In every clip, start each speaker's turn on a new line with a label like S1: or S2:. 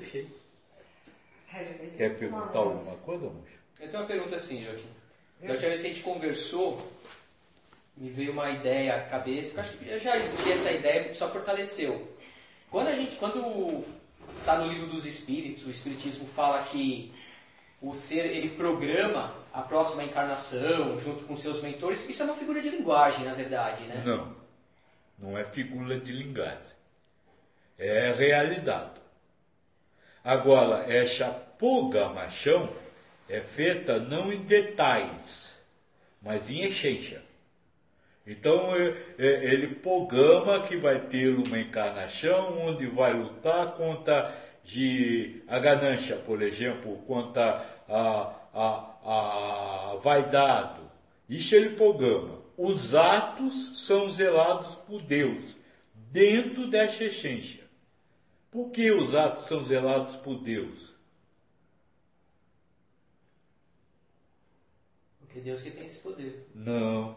S1: fechei. Quer perguntar alguma coisa, moço?
S2: Eu tenho uma pergunta assim, Joaquim. Da última vez que a gente conversou, me veio uma ideia à cabeça, que eu acho que já existia essa ideia, só fortaleceu. Quando está no livro dos Espíritos, o Espiritismo fala que o ser, ele programa a próxima encarnação junto com seus mentores, isso é uma figura de linguagem, na verdade, né?
S1: Não, não é figura de linguagem. É realidade. Agora, essa programação é feita não em detalhes, mas em essência. Então, ele programa que vai ter uma encarnação onde vai lutar contra a ganância, por exemplo, contra a vaidade. Isso ele programa. Os atos são zelados por Deus, dentro dessa essência. Por que os atos são zelados por Deus?
S2: Porque Deus que tem esse poder.
S1: Não.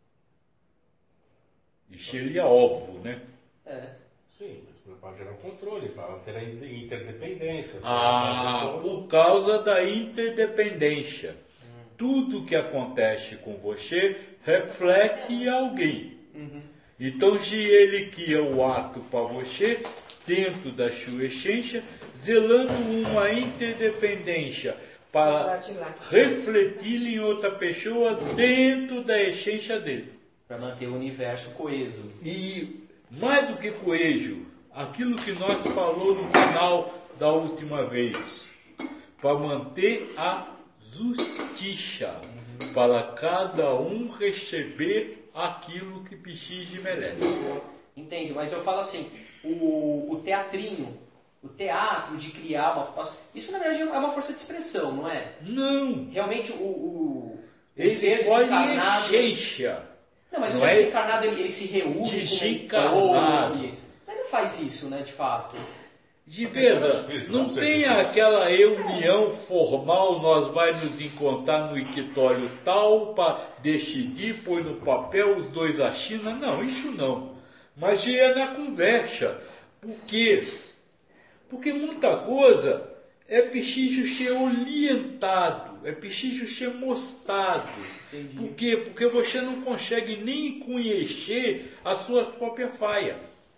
S1: Isso ele é óbvio, né?
S3: Sim, mas não pode gerar um controle, para ter a interdependência.
S1: Por causa da interdependência. Tudo que acontece com você reflete em alguém. Então, se ele cria o ato para você, dentro da sua essência, zelando uma interdependência para refletir em outra pessoa dentro da essência dele.
S2: Para manter o universo coeso.
S1: E mais do que coeso, aquilo que nós falou no final da última vez, para manter a justiça, para cada um receber aquilo que precisa e merece.
S2: Entendo, mas eu falo assim, o teatrinho, o teatro de criar uma... Isso na verdade é uma força de expressão, não é?
S1: Não.
S2: Realmente o
S1: ser desencarnado...
S2: Não, mas o ser desencarnado ele se reúne
S1: desencarnado.
S2: com mentores. Mas não faz isso, né, de fato.
S1: De beleza, não tem aquela reunião formal, nós vamos nos encontrar no escritório tal para decidir, põe no papel, os dois assinam. Não, isso não. Mas é na conversa. Por quê? Porque muita coisa é preciso ser orientado, é preciso ser mostrado.
S2: Entendi.
S1: Por quê? Porque você não consegue nem conhecer a sua própria falha.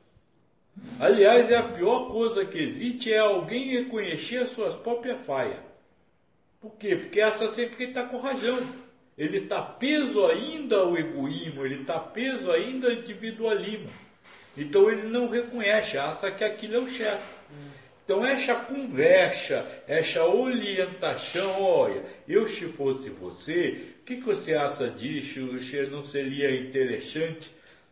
S1: Aliás, a pior coisa que existe é alguém reconhecer as suas próprias falhas. Por quê? Porque essa sempre está com razão. Ele está preso ainda ao egoísmo, ele está preso ainda ao individualismo. Então ele não reconhece, acha que aquilo é o certo. Então essa conversa, essa orientação, olha, eu se fosse você, o que você acha disso? Você não seria interessante?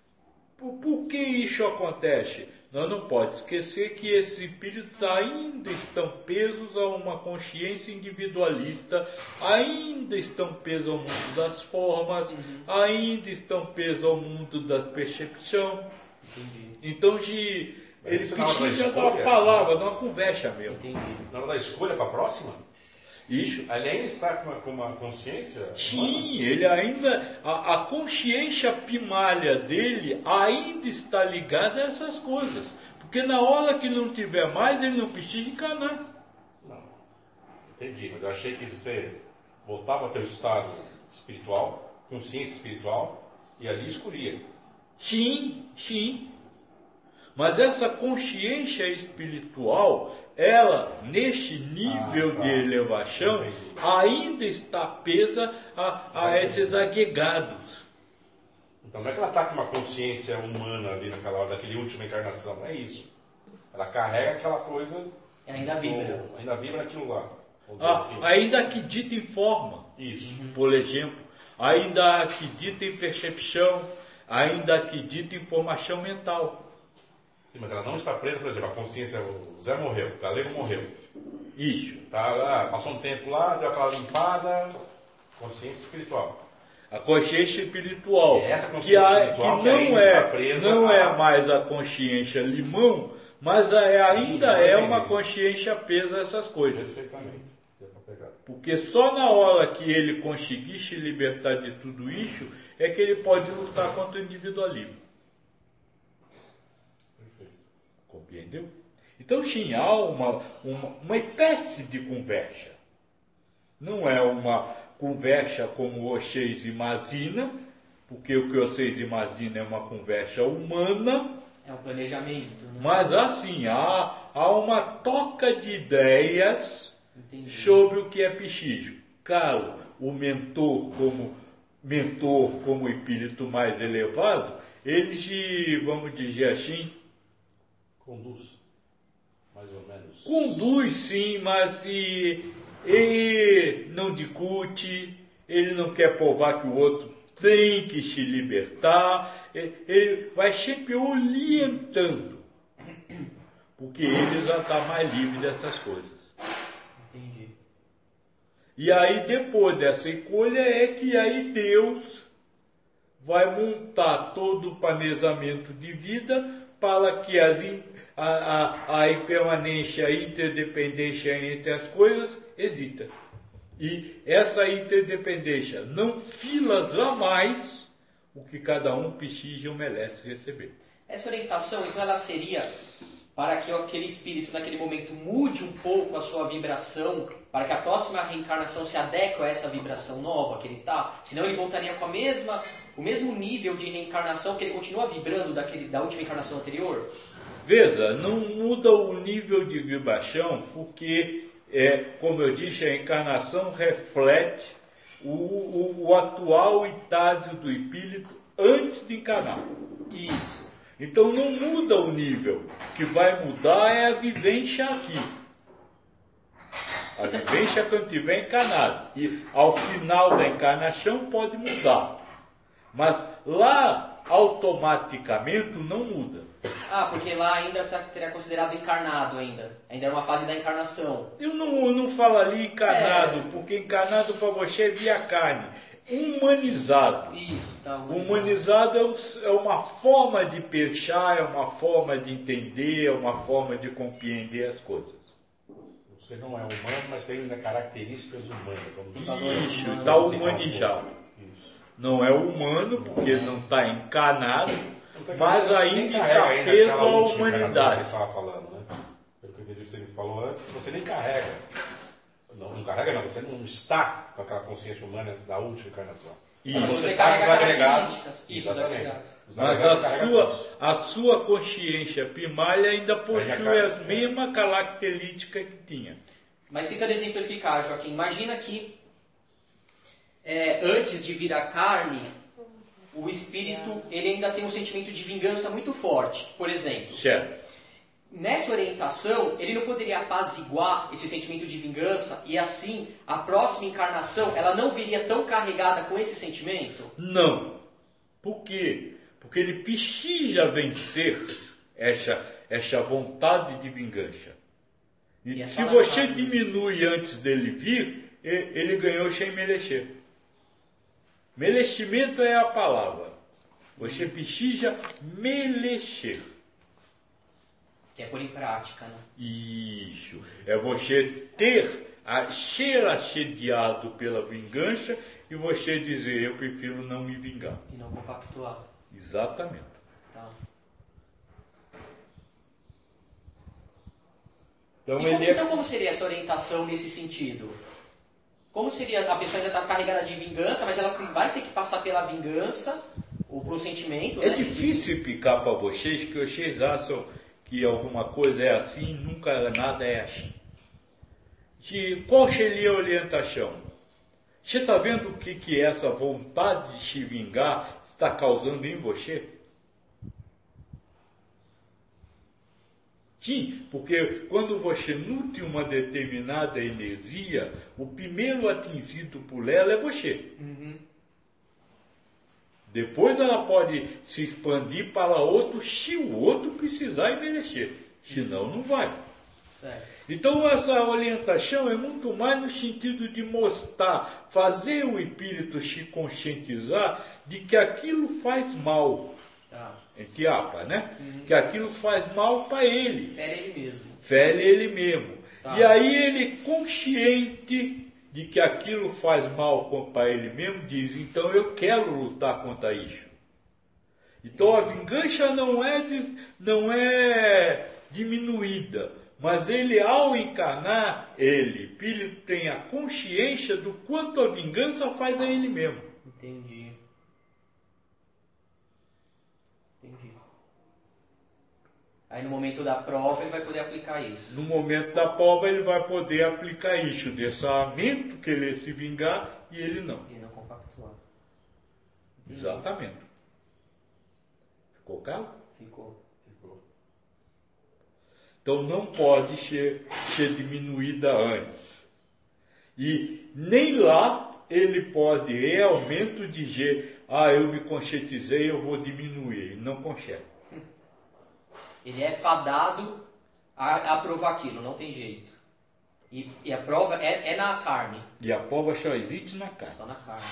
S1: Por que isso acontece? Nós não podemos esquecer que esses espíritos ainda estão presos a uma consciência individualista, ainda estão presos ao mundo das formas, ainda estão presos ao mundo das percepções. Então, ele precisa dar uma palavra, de uma conversa mesmo.
S3: Na hora da escolha para a próxima?
S1: Isso.
S3: Ele ainda está com uma consciência?
S1: Sim, ele ainda... A consciência primária dele ainda está ligada a essas coisas. Porque na hora que não tiver mais, ele não precisa encarnar.
S3: Não. Entendi, mas eu achei que você voltava ao teu estado espiritual, consciência espiritual, e ali escolhia.
S1: Sim, sim. Mas essa consciência espiritual, ela, neste nível de elevação, ainda está presa a esses agregados.
S3: Então não é que ela está com uma consciência humana ali naquela hora, daquele última encarnação, não é isso. Ela carrega aquela coisa...
S2: Ainda vibra.
S3: Ainda vibra naquilo lá.
S1: Assim. Ainda acredita em forma.
S3: Isso.
S1: Por exemplo, ainda acredita em percepção, ainda acredita em formação mental.
S3: Sim, mas ela não está presa, por exemplo, a consciência, o Zé morreu, o Galego morreu.
S1: Isso.
S3: Tá lá, passou um tempo lá, deu aquela limpada, consciência espiritual.
S1: A consciência espiritual,
S3: essa consciência espiritual
S1: que não é mais a consciência limão, mas ainda é uma consciência presa a essas coisas.
S3: Perfeitamente.
S1: Porque só na hora que ele conseguir se libertar de tudo isso, é que ele pode lutar contra o individualismo. Compreendeu? Então tinha uma espécie de conversa. Não é uma conversa como vocês imaginam, porque o que vocês imaginam é uma conversa humana.
S2: É um planejamento, né?
S1: Mas assim, há uma troca de ideias.
S2: Entendi.
S1: Sobre o que é pichinho. Claro, o mentor como espírito mais elevado, ele, vamos dizer assim,
S3: Conduz, mais ou menos.
S1: conduz sim, mas ele não discute, ele não quer provar que o outro tem que se libertar, ele vai sempre orientando, porque ele já está mais livre dessas coisas.
S2: Entendi.
S1: E aí, depois dessa escolha, é que aí Deus vai montar todo o planejamento de vida para que a impermanência, a interdependência entre as coisas exista. E essa interdependência não fila jamais o que cada um precisa ou merece receber.
S2: Essa orientação, então, ela seria para que aquele espírito, naquele momento, mude um pouco a sua vibração, para que a próxima reencarnação se adeque a essa vibração nova que ele está, senão ele voltaria com o mesmo nível de reencarnação que ele continua vibrando da última encarnação anterior?
S1: Veja, não muda o nível de vibração, porque, como eu disse, a encarnação reflete o atual estágio do espírito antes de encarnar.
S2: Isso.
S1: Então não muda o nível. O que vai mudar é a vivência aqui. A vivência quando estiver encarnado. E ao final da encarnação pode mudar. Mas lá, automaticamente, não muda.
S2: Ah, porque lá ainda teria considerado encarnado ainda. Ainda era uma fase da encarnação.
S1: Eu não falo ali encarnado, porque encarnado para você é via carne. Humanizado.
S2: Isso, tá.
S1: Humanizado é uma forma de pensar, é uma forma de entender, é uma forma de compreender as coisas.
S3: Você não é humano, mas tem ainda características humanas.
S1: Isso, está humanizado. Não é humano, porque não está encarnado, mas ainda está preso à humanidade.
S3: Que você estava falando, né? Pelo que eu entendi que você me falou antes, você nem carrega. Não carrega não, você não está com aquela consciência humana da última encarnação.
S2: Mas você
S3: está
S2: carrega
S3: com os agregados.
S2: características. Isso, os
S3: Exatamente.
S2: agregados.
S3: Os
S1: Mas
S3: agregados
S1: a sua consciência primária ainda possui as mesmas características que tinha.
S2: Mas tentando exemplificar, Joaquim, imagina que antes de vir a carne, o espírito ele ainda tem um sentimento de vingança muito forte, por exemplo.
S1: Certo.
S2: Nessa orientação, ele não poderia apaziguar esse sentimento de vingança e assim, a próxima encarnação, ela não viria tão carregada com esse sentimento?
S1: Não. Por quê? Porque ele precisa vencer essa vontade de vingança. E se você diminui antes dele vir, ele ganhou sem merecer. Merecimento é a palavra. Você precisa merecer.
S2: Que é pôr em prática, né?
S1: Isso. É você ser assediado pela vingança e você dizer, eu prefiro não me vingar.
S2: E não compactuar.
S1: Exatamente.
S2: Tá. Então como seria essa orientação nesse sentido? Como seria, a pessoa ainda está carregada de vingança, mas ela vai ter que passar pela vingança, ou pelo sentimento,
S1: É
S2: né?
S1: difícil explicar para vocês que vocês acham que alguma coisa é assim, nunca nada é assim. Qual seria a orientação? Você está vendo o que essa vontade de se vingar está causando em você? Sim, porque quando você nutre uma determinada energia, o primeiro atingido por ela é você.
S2: Uhum.
S1: Depois ela pode se expandir para outro se o outro precisar e merecer. Senão não vai.
S2: Certo.
S1: Então essa orientação é muito mais no sentido de mostrar, fazer o espírito se conscientizar de que aquilo faz mal.
S2: Tá.
S1: Entre aspas, né? Que aquilo faz mal para ele.
S2: Fere ele mesmo.
S1: Fere ele mesmo.
S2: Tá.
S1: E aí ele, consciente de que aquilo faz mal para ele mesmo, diz, então eu quero lutar contra isso. Então a vingança não é diminuída. Mas ele, ao encarnar, ele tem a consciência do quanto a vingança faz a ele mesmo.
S2: Entendi. Aí no momento da prova ele vai poder aplicar isso.
S1: No momento da prova ele vai poder aplicar isso, o dessamento, querer se vingar, e ele não.
S2: E não compactuar.
S1: Exatamente. Ficou claro?
S2: Ficou.
S1: Então não pode ser diminuída antes. E nem lá ele pode realmente dizer, eu me conscientizei, eu vou diminuir. Ele não consegue.
S2: Ele é fadado a provar aquilo, não tem jeito. E a prova é na carne.
S1: E a prova só existe na carne.
S2: Só na carne.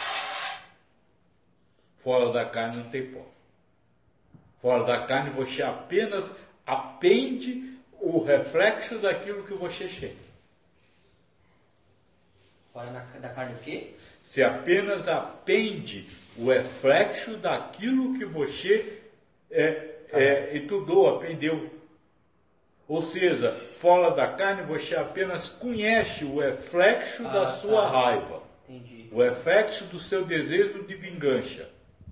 S1: Fora da carne não tem prova. Fora da carne você apenas apende o reflexo daquilo que você chega.
S2: Fora da carne o quê?
S1: Você apenas apende o reflexo daquilo que você estudou, aprendeu. Ou seja, fora da carne você apenas conhece o reflexo da sua raiva.
S2: Entendi.
S1: O reflexo do seu desejo de vingança.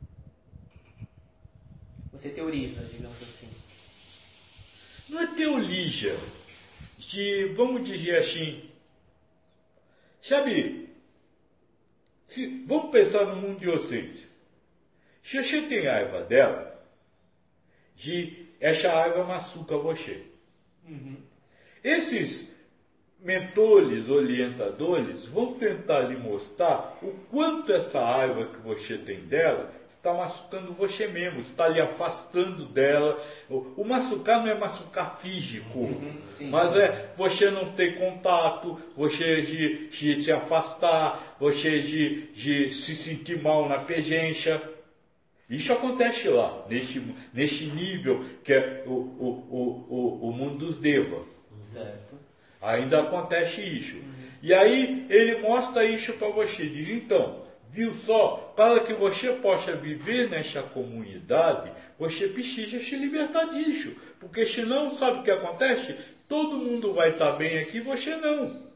S2: Você teoriza, digamos assim.
S1: Não é teologia. Vamos dizer assim. Sabe, vamos pensar no mundo de vocês. Se você tem raiva dela, essa raiva machuca você.
S2: Uhum.
S1: Esses mentores, orientadores, vão tentar lhe mostrar o quanto essa raiva que você tem dela está machucando você mesmo, está lhe afastando dela. O machucar não é machucar físico, mas é você não ter contato, você de se afastar, você de se sentir mal na presença. Isso acontece lá, neste nível que é o mundo dos devas.
S2: Certo.
S1: Ainda acontece isso. E aí ele mostra isso para você, diz, então, viu só, para que você possa viver nessa comunidade, você precisa se libertar disso. Porque senão, sabe o que acontece? Todo mundo vai estar bem aqui, você não.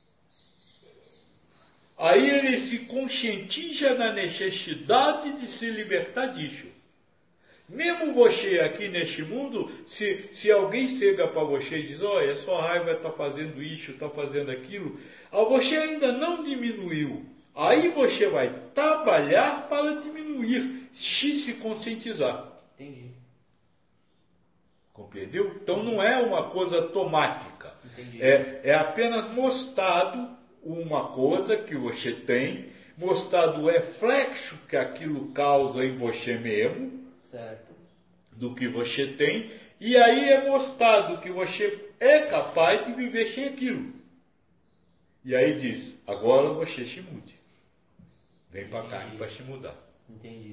S1: Aí ele se conscientiza na necessidade de se libertar disso. Mesmo você aqui neste mundo, se alguém chega para você e diz, olha, sua raiva está fazendo isso, está fazendo aquilo, você ainda não diminuiu. Aí você vai trabalhar para diminuir, se conscientizar.
S2: Entendi.
S1: Compreendeu? Então não é uma coisa automática.
S2: Entendi.
S1: É apenas mostrado uma coisa que você tem, mostrado o reflexo que aquilo causa em você mesmo,
S2: Certo.
S1: do que você tem, e aí é mostrado que você é capaz de viver sem aquilo. E aí diz, agora você se mude. Vem para cá para se mudar.
S2: Entendi.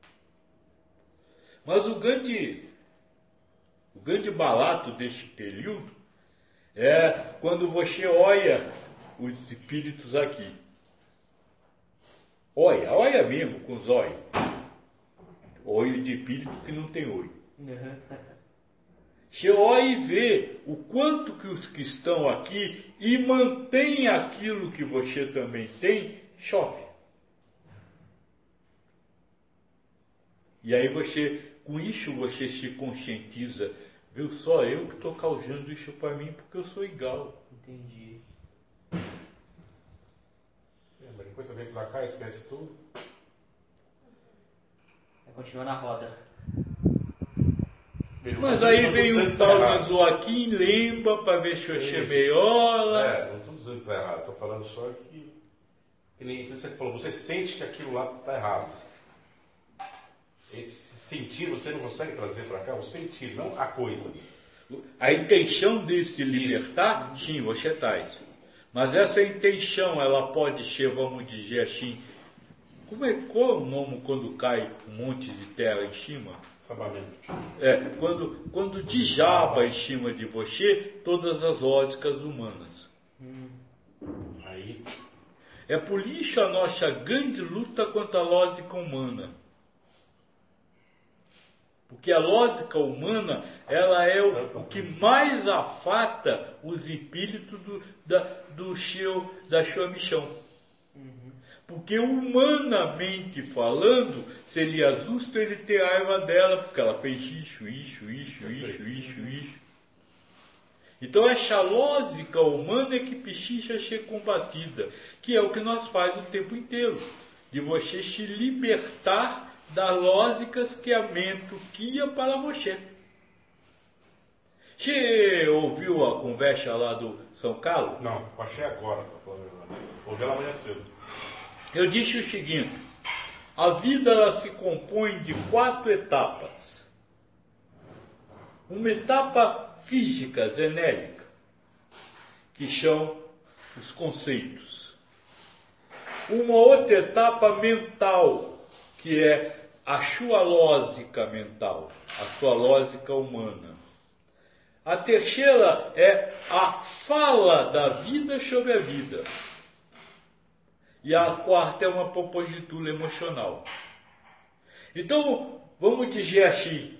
S1: Mas o grande barato deste período é quando você olha os espíritos aqui. Olha mesmo com os olhos. Olho de espírito que não tem olho.
S2: Uhum.
S1: Você olha e vê o quanto que os que estão aqui e mantém aquilo que você também tem, chove. E aí com isso você se conscientiza, viu, só eu que estou causando isso para mim porque eu sou igual.
S2: Entendi.
S3: Mas depois você vem pra cá e esquece tudo.
S2: Continua na roda.
S1: Mas aí vem um tal de Joaquim, lembra para ver se você melhora.
S3: Não estou dizendo que está errado, estou falando só que nem você falou, você sente que aquilo lá está errado. Esse sentir você não consegue trazer para cá, o sentir, não a coisa.
S1: A intenção de se libertar, sim, você traz. Mas essa intenção, ela pode ser, vamos dizer assim, qual é o nome quando cai um monte de terra em cima?
S3: Sabamento.
S1: Quando desaba em cima de você todas as lógicas humanas.
S3: Aí.
S1: É por isso a nossa grande luta contra a lógica humana. Porque a lógica humana, ela é o que mais afata os espíritos da sua missão. Porque humanamente falando, se ele assusta, ele tem raiva dela, porque ela fez isso. Então essa lógica humana é que precisa ser combatida, que é o que nós faz o tempo inteiro, de você se libertar das lógicas que a mente cria para você. Você ouviu a conversa lá do São Carlos?
S3: Não, achei agora. Ouvi ela amanhã cedo.
S1: Eu disse o seguinte: a vida ela se compõe de 4 etapas. Uma etapa física, genérica, que são os conceitos. Uma outra etapa mental, que é a sua lógica mental, a sua lógica humana. A terceira é a fala da vida sobre a vida. E a quarta é uma propositura emocional. Então, vamos dizer assim,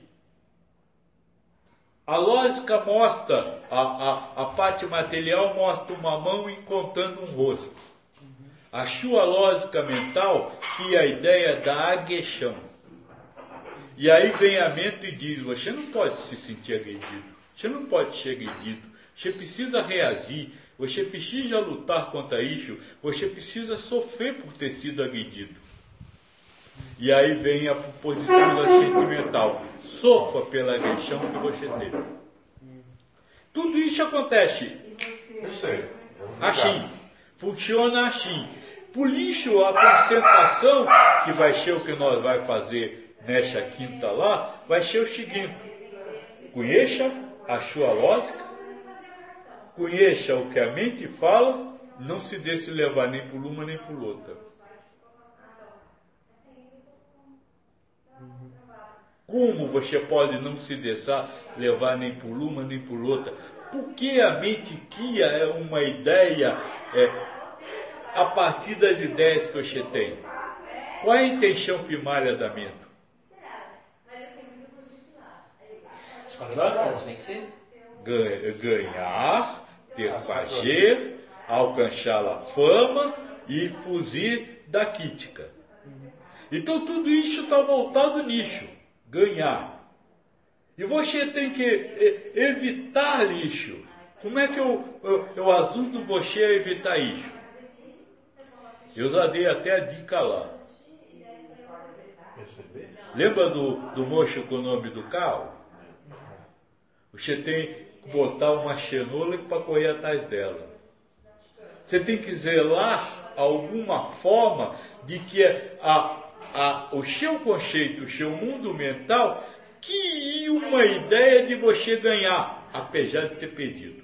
S1: a lógica mostra, a parte material mostra uma mão encontrando um rosto. A sua lógica mental cria a ideia da agressão. E aí vem a mente e diz, você não pode se sentir agredido, você não pode ser agredido, você precisa reagir, você precisa lutar contra isso, você precisa sofrer por ter sido agredido. E aí vem a propositura sentimental. Sofra pela agressão que você teve. Tudo isso acontece.
S3: Eu sei.
S1: Assim. Funciona assim. Por isso, a concentração, que vai ser o que nós vamos fazer nesta quinta lá, vai ser o seguinte. Conheça a sua lógica. Conheça o que a mente fala, não se deixe levar nem por uma nem por outra. Como você pode não se deixar levar nem por uma nem por outra? Porque a mente cria uma ideia a partir das ideias que você tem. Qual é a intenção primária da mente? Ganhar, ter prazer, alcançar a fama e fugir da crítica. Então tudo isso está voltado nisso, ganhar. E você tem que evitar isso. Como é que eu ajudo você a evitar isso? Eu já dei até a dica lá. Lembra do moço com o nome do carro? Você tem que botar uma cenoura para correr atrás dela. Você tem que zelar alguma forma de que o seu conceito, o seu mundo mental, crie uma ideia de você ganhar, apesar de ter perdido.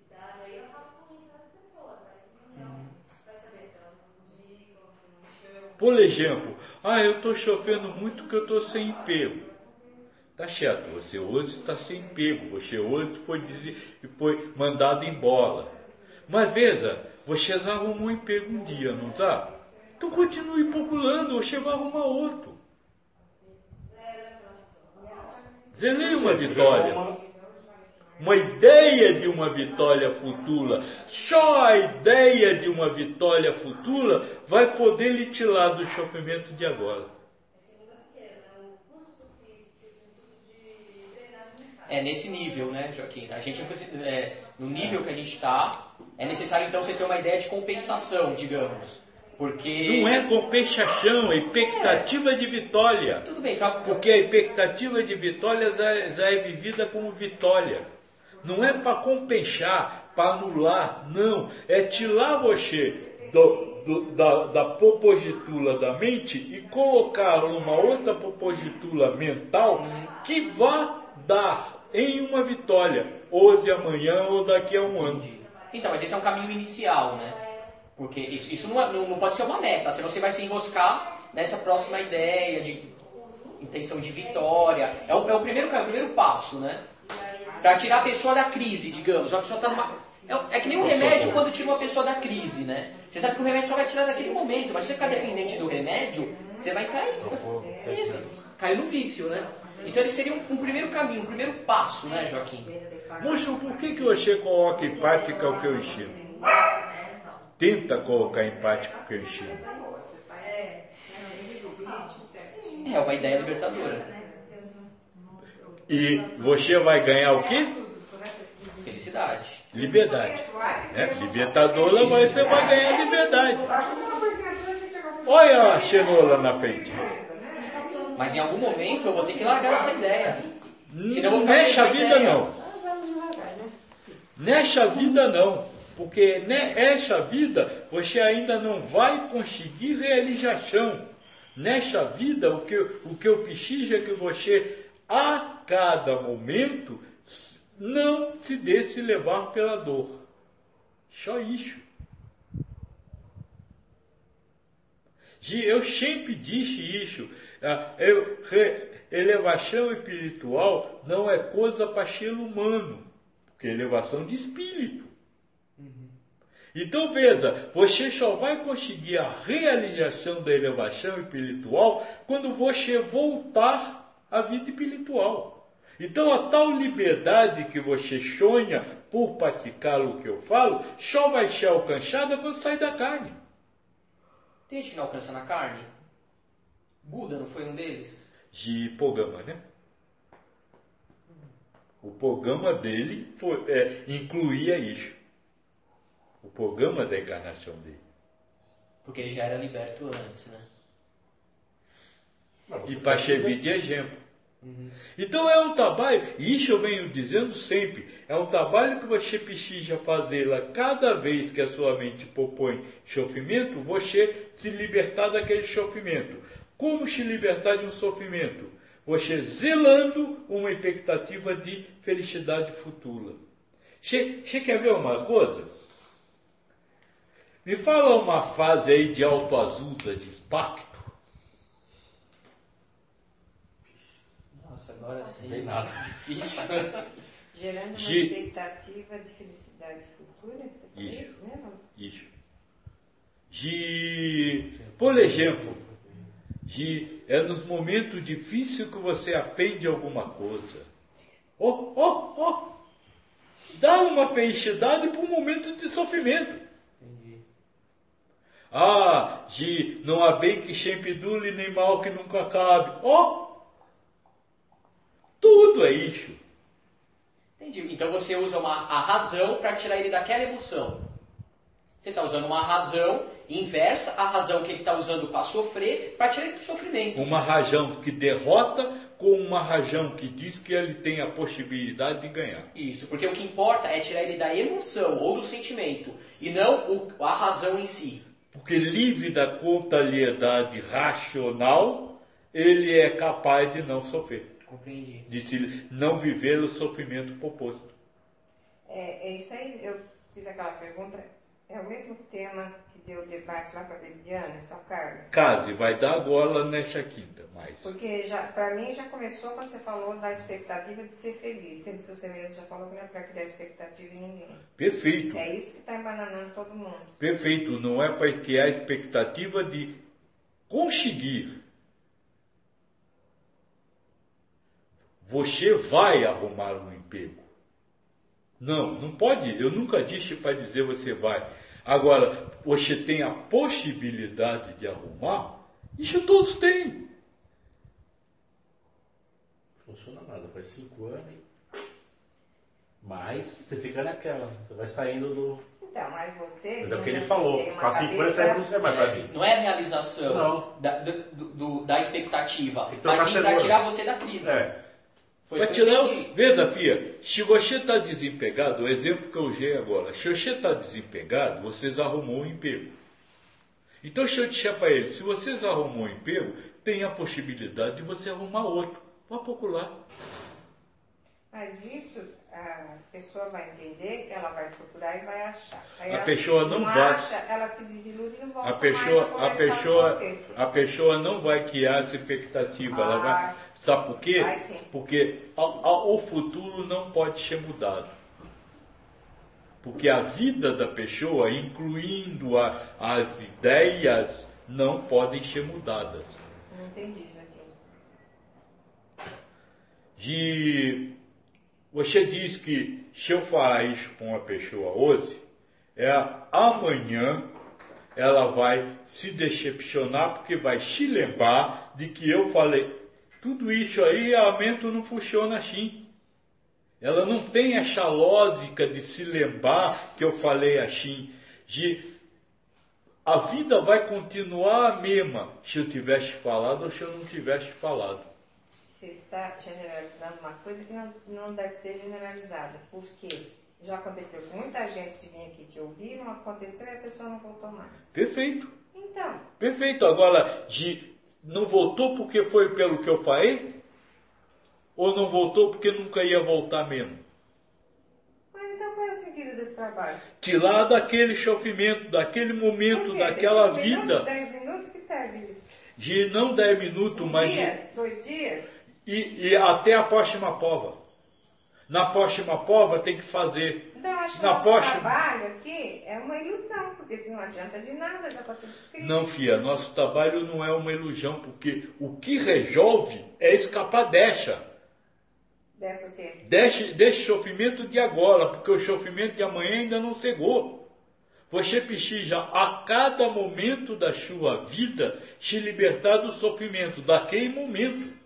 S1: Por exemplo, eu estou sofrendo muito porque eu estou sem emprego. Tá certo, você hoje está sem emprego, você hoje foi mandado embora. Mas veja, você já arrumou um emprego um dia, não já? Então continue procurando, você vai arrumar outro. Zelei uma vitória. Uma ideia de uma vitória futura. Só a ideia de uma vitória futura vai poder lhe tirar do sofrimento de agora.
S2: Nesse nível, né, Joaquim? A gente, no nível que a gente está, é necessário então você ter uma ideia de compensação, digamos. Porque...
S1: Não é compensação, é expectativa de vitória.
S2: Tudo bem,
S1: porque a expectativa de vitória já é vivida como vitória. Não é para compensar, para anular, não. É tirar você da propositura da mente e colocar numa outra propositura mental que vá dar em uma vitória, hoje, amanhã ou daqui a um ano.
S2: Então, mas esse é um caminho inicial, né? Porque isso não pode ser uma meta, senão você vai se enroscar nessa próxima ideia de intenção de vitória. É o primeiro passo, né? Para tirar a pessoa da crise, digamos. A pessoa tá numa... É que nem um remédio quando tira uma pessoa da crise, né? Você sabe que o remédio só vai tirar naquele momento, mas se você ficar dependente do remédio, você vai cair. Isso, caiu no vício, né? Então ele seria um primeiro caminho, um primeiro passo, né, Joaquim?
S1: Moço, por que você coloca em prática o que eu ensino? Tenta colocar em prática o que eu ensino.
S2: É uma ideia libertadora.
S1: E você vai ganhar o quê?
S2: Felicidade.
S1: Liberdade. Né? Libertadora, mas você vai ganhar liberdade. Olha a cenoura na frente.
S2: Mas em algum momento eu vou ter que largar essa ideia. Senão eu vou ficar
S1: Nesta
S2: com essa
S1: vida
S2: ideia.
S1: não. Nesta vida não. Porque nesta vida você ainda não vai conseguir realização. Nesta vida o que eu preciso é que você, a cada momento, não se deixe levar pela dor. Só isso. Eu sempre disse isso. Elevação espiritual não é coisa para ser humano, porque é elevação de espírito. Então veja, você só vai conseguir a realização da elevação espiritual quando você voltar à vida espiritual. Então a tal liberdade que você sonha por praticar o que eu falo, só vai ser alcançada quando sair da carne.
S2: Tem gente que não alcança na carne? Buda não foi um deles?
S1: De Pogama, né? O programa dele incluía isso. O programa da encarnação dele.
S2: Porque ele já era liberto antes, né?
S1: E para servir de exemplo. Então é um trabalho, e isso eu venho dizendo sempre, é um trabalho que você precisa fazê-la cada vez que a sua mente propõe sofrimento, você se libertar daquele sofrimento. Como se libertar de um sofrimento? Você zelando uma expectativa de felicidade futura. Você quer ver uma coisa? Me fala uma fase aí de autoajuda, de impacto.
S2: Nossa, agora sim.
S3: Não tem nada.
S2: Difícil.
S4: Gerando uma expectativa de felicidade futura? Você falou isso mesmo?
S1: Isso. Por exemplo, é nos momentos difíceis que você aprende alguma coisa. Dá uma felicidade para um momento de sofrimento.
S2: Entendi.
S1: Não há bem que sempre dure, nem mal que nunca acabe. Tudo é isso.
S2: Entendi. Então você usa a razão para tirar ele daquela emoção. Você está usando uma razão inversa, a razão que ele está usando para sofrer, para tirar ele do sofrimento.
S1: Uma razão que derrota com uma razão que diz que ele tem a possibilidade de ganhar.
S2: Isso, porque o que importa é tirar ele da emoção ou do sentimento, e não a razão em si.
S1: Porque livre da contrariedade racional, ele é capaz de não sofrer.
S2: Compreendi.
S1: De não viver o sofrimento proposto.
S4: É isso aí, eu fiz aquela pergunta, é o mesmo tema que deu o debate lá para a Veridiana, São Carlos?
S1: Case, vai dar agora nesta quinta, mas...
S4: Porque para mim já começou quando você falou da expectativa de ser feliz, sendo que você mesmo já falou que não é para criar expectativa em ninguém.
S1: Perfeito.
S4: É isso que está embananando todo mundo.
S1: Perfeito, não é para criar a expectativa de conseguir. Você vai arrumar um emprego. Não pode, eu nunca disse para dizer você vai. Agora, você tem a possibilidade de arrumar? Isso todos têm.
S3: Funciona nada, faz 5 anos, mas você fica naquela, você vai saindo do...
S4: Então, mas você...
S3: Mas é o que ele falou,
S4: tem uma
S3: faz 5 anos
S4: cabeça-
S3: você não serve mais pra mim.
S2: Não é a realização
S3: Não.
S2: da expectativa,
S3: Tem que trocar
S2: mas sim para
S3: cenoura.
S2: tirar você da crise. Foi
S1: Vai
S2: isso que eu
S1: tirar,
S2: entendi.
S1: veja, filha, se você está desempregado, o exemplo que eu usei agora, se você está desempregado, vocês arrumou um emprego. Então, se eu disser para ele, se vocês arrumou um emprego, tem a possibilidade de você arrumar outro. Vá procurar.
S4: Mas isso a pessoa vai entender, ela vai procurar e vai achar. Aí
S1: A
S4: ela
S1: pessoa não vai.
S4: acha, ela se desilude e não volta
S1: A
S4: mais conversar com você.
S1: pessoa não vai criar essa expectativa. Ela vai, sabe por quê?
S4: Vai sim.
S1: Porque o futuro não pode ser mudado. Porque a vida da pessoa, incluindo as ideias, não podem ser mudadas.
S4: Não entendi, Joaquim.
S1: Você diz que se eu falar isso com uma pessoa hoje, amanhã ela vai se decepcionar porque vai se lembrar de que eu falei. Tudo isso aí, a mente não funciona assim. Ela não tem essa lógica de se lembrar que eu falei assim. A vida vai continuar a mesma se eu tivesse falado ou se eu não tivesse falado.
S4: Você está generalizando uma coisa que não deve ser generalizada. Por quê? Já aconteceu com muita gente que vinha aqui te ouvir, não aconteceu e a pessoa não voltou mais.
S1: Perfeito.
S4: Então.
S1: Perfeito. Agora, não voltou porque foi pelo que eu falei? Ou não voltou porque nunca ia voltar mesmo?
S4: Mas então qual é o sentido desse trabalho?
S1: Tirar daquele sofrimento, daquele momento, daquela vida.
S4: 10 minutos que serve isso?
S1: De não 10 minutos, mas...
S4: dia? 2 dias?
S1: E até a próxima prova. Na próxima prova tem que fazer.
S4: Então eu acho que o nosso trabalho aqui é uma ilusão, porque se não adianta de nada, já está tudo escrito.
S1: Não, filha, nosso trabalho não é uma ilusão, porque o que resolve é escapar dessa.
S4: Dessa o quê?
S1: Desse sofrimento de agora, porque o sofrimento de amanhã ainda não chegou. Você precisa, a cada momento da sua vida, se libertar do sofrimento, daquele momento.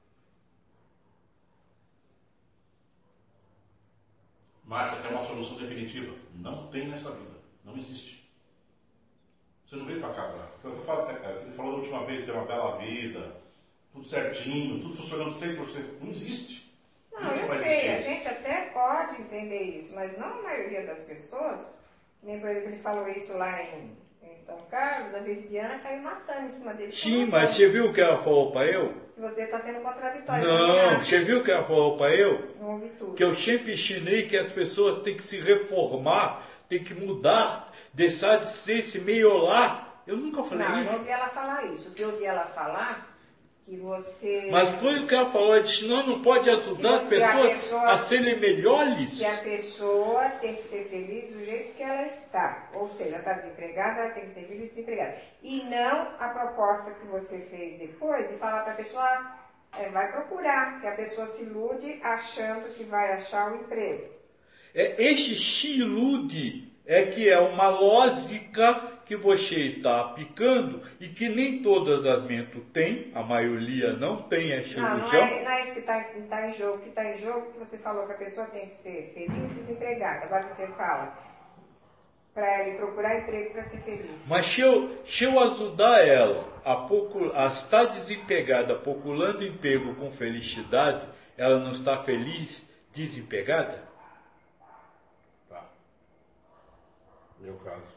S3: Marca, tem uma solução definitiva. Não tem nessa vida. Não existe. Você não veio pra cá, cara. Eu falo até, cara, ele falou da última vez, ter uma bela vida, tudo certinho, tudo funcionando 100%. Não existe.
S4: Não, eu sei, a gente até pode entender isso, mas não a maioria das pessoas. Nem por exemplo, ele falou isso lá em São Carlos, a Viridiana caiu matando em cima dele.
S1: Sim, mas você viu o que ela falou para eu?
S4: Que você está sendo contraditório.
S1: Não, você viu o que ela falou para eu?
S4: Não ouvi tudo.
S1: Que eu sempre ensinei que as pessoas têm que se reformar, têm que mudar, deixar de ser esse meio lá. Eu nunca falei isso.
S4: Não, eu não ouvi ela falar isso. O que eu ouvi ela falar, que você...
S1: Mas foi o que ela falou, ela disse, não pode ajudar as pessoas a serem melhores.
S4: Que a pessoa tem que ser feliz do jeito que ela está. Ou seja, está desempregada, ela tem que ser feliz desempregada. E não a proposta que você fez depois de falar para a pessoa, vai procurar, que a pessoa se ilude achando que vai achar um emprego.
S1: Este se ilude que é uma lógica que você está aplicando e que nem todas as mentes têm, a maioria não tem essa ilusão.
S4: Não é isso que está em jogo. O que está em jogo que você falou que a pessoa tem que ser feliz e desempregada. Agora você fala para ele procurar emprego para ser feliz.
S1: Mas se eu ajudar ela a estar desempregada, procurando emprego com felicidade, ela não está feliz, desempregada?
S3: Tá. Meu caso.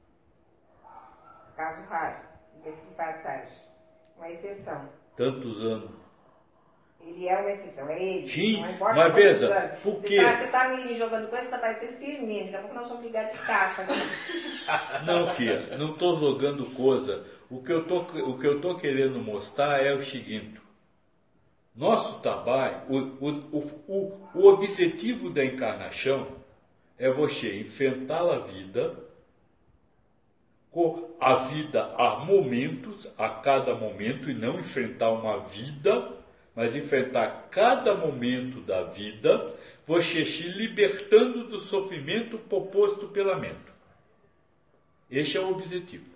S4: Caso raro, desse de passagem. Uma exceção.
S1: Tantos anos.
S4: Ele é uma exceção, é ele.
S1: Sim,
S4: não importa
S1: mas veja, por quê?
S4: Você está me jogando coisa, você está parecendo Firmino. Daqui a pouco nós somos ligados de tapa. Né?
S1: Não, filha, não estou jogando coisa. O que eu tô querendo mostrar é o seguinte. Nosso trabalho, o objetivo da encarnação é você enfrentar a vida. A vida há momentos, a cada momento, e não enfrentar uma vida, mas enfrentar cada momento da vida, você se libertando do sofrimento proposto pela mente. Este é o objetivo.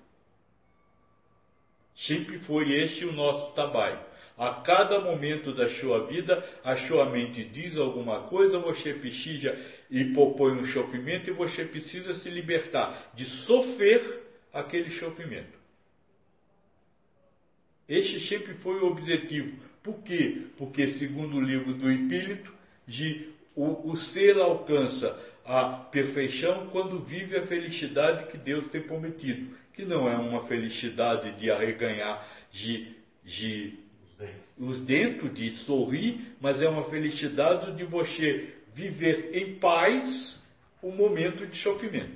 S1: Sempre foi este o nosso trabalho. A cada momento da sua vida, a sua mente diz alguma coisa, você precisa e propõe um sofrimento e você precisa se libertar de sofrer aquele sofrimento. Este sempre foi o objetivo. Por quê? Porque, segundo o livro do Espírito, o ser alcança a perfeição quando vive a felicidade que Deus tem prometido, que não é uma felicidade de arreganhar os dentes, de sorrir, mas é uma felicidade de você viver em paz o momento de sofrimento.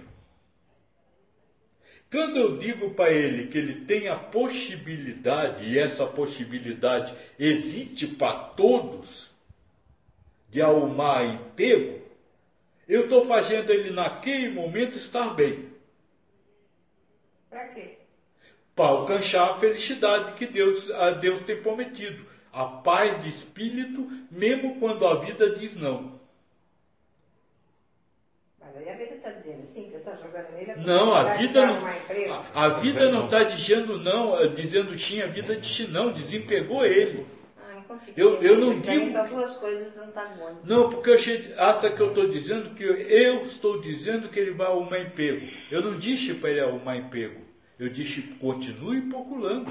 S1: Quando eu digo para ele que ele tem a possibilidade, e essa possibilidade existe para todos, de arrumar emprego, eu estou fazendo ele naquele momento estar bem.
S4: Para quê?
S1: Para alcançar a felicidade que Deus tem prometido. a paz de espírito, mesmo quando a vida diz não.
S4: Mas aí a vida está dizendo sim, que você está jogando nele.
S1: Não, a vida não.
S4: Emprego.
S1: A vida não está dizendo não, dizendo sim, a vida diz não, desempregou ele. Eu não digo.
S4: São duas coisas antagônicas.
S1: Não, porque eu acho que eu estou dizendo que eu estou dizendo que ele vai arrumar emprego. Eu não disse para ele arrumar emprego. Eu disse continue procurando.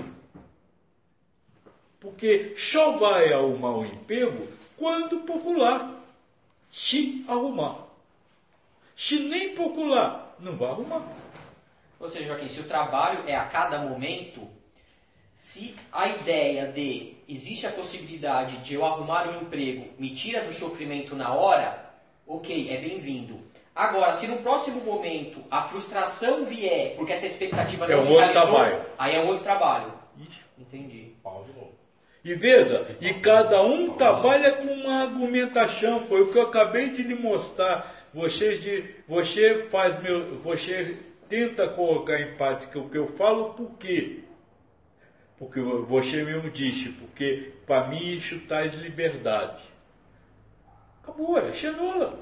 S1: Porque só vai arrumar um emprego quando procurar. Se arrumar. Se nem procurar, não vai arrumar.
S2: Ou seja, Joaquim, se o trabalho é a cada momento, se a ideia de existe a possibilidade de eu arrumar um emprego me tira do sofrimento na hora, ok, é bem-vindo. Agora, se no próximo momento a frustração vier porque essa expectativa não se realizou, aí é um outro trabalho.
S1: Isso.
S2: Entendi.
S1: E veja, e cada um trabalha com uma argumentação, foi o que eu acabei de lhe mostrar. Você tenta colocar em prática o que eu falo, por quê? Porque você mesmo disse, porque para mim isso traz liberdade. Acabou, é cenoura.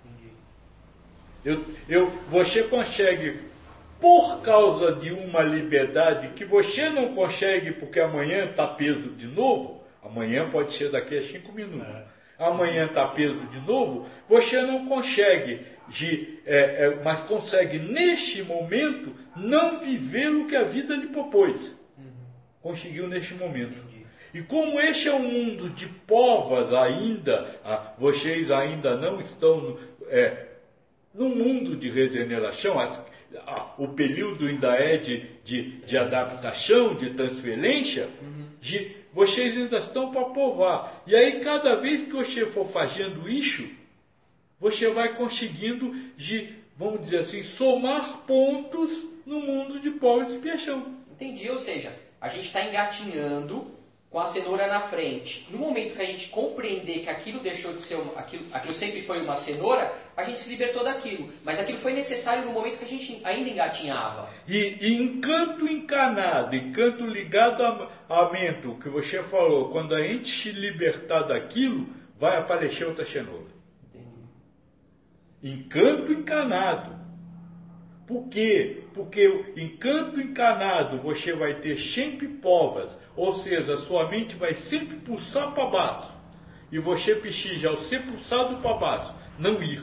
S1: Você consegue, por causa de uma liberdade que você não consegue, porque amanhã está peso de novo, amanhã pode ser daqui a 5 minutos, amanhã está peso de novo, você não consegue, mas consegue neste momento não viver o que a vida lhe propôs. Conseguiu neste momento. E como este é um mundo de provas ainda, vocês ainda não estão no mundo de regeneração, o período ainda é de adaptação, de transferência, vocês ainda estão para provar. E aí, cada vez que você for fazendo isso, você vai conseguindo, vamos dizer assim, somar pontos no mundo de prova e expiação.
S2: Entendi, ou seja, a gente está engatinhando com a cenoura na frente. No momento que a gente compreender que aquilo deixou de ser aquilo sempre foi uma cenoura, a gente se libertou daquilo. Mas aquilo foi necessário no momento que a gente ainda engatinhava.
S1: E encanto encanado, encanto ligado a mento, que você falou, quando a gente se libertar daquilo, vai aparecer outra cenoura.
S2: Entendi.
S1: Encanto encanado. Por quê? Porque encanto encanado você vai ter sempre provas, ou seja, sua mente vai sempre pulsar para baixo. E você precisa, ao ser pulsado para baixo, não ir.